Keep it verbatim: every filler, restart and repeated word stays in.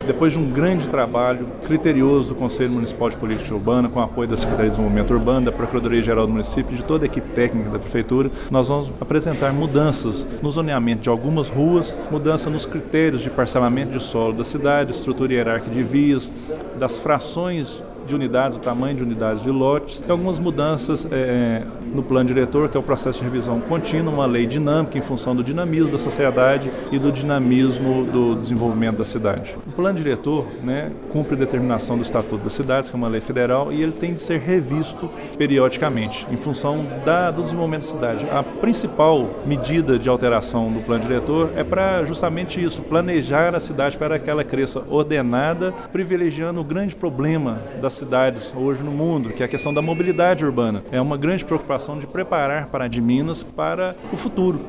depois de um grande trabalho criterioso do Conselho Municipal de Política Urbana, com o apoio da Secretaria de Desenvolvimento Urbano, da Procuradoria-Geral do Município e de toda a equipe técnica da Prefeitura, nós vamos apresentar mudanças no zoneamento de algumas ruas, mudança nos critérios de parcelamento de solo da cidade, estrutura hierárquica de vias, das frações de unidades, o tamanho de unidades de lotes, e algumas mudanças é, no plano diretor, que é o processo de revisão contínua, uma lei dinâmica em função do dinamismo da sociedade e do dinamismo do desenvolvimento da cidade. O plano diretor, né, cumpre a determinação do Estatuto das Cidades, que é uma lei federal, e ele tem de ser revisto periodicamente, em função da, do desenvolvimento da cidade. A principal medida de alteração do plano diretor é para justamente isso, planejar a cidade para que ela cresça ordenada, privilegiando o grande problema da cidades hoje no mundo, que é a questão da mobilidade urbana. É uma grande preocupação de preparar Paraty de Minas para o futuro.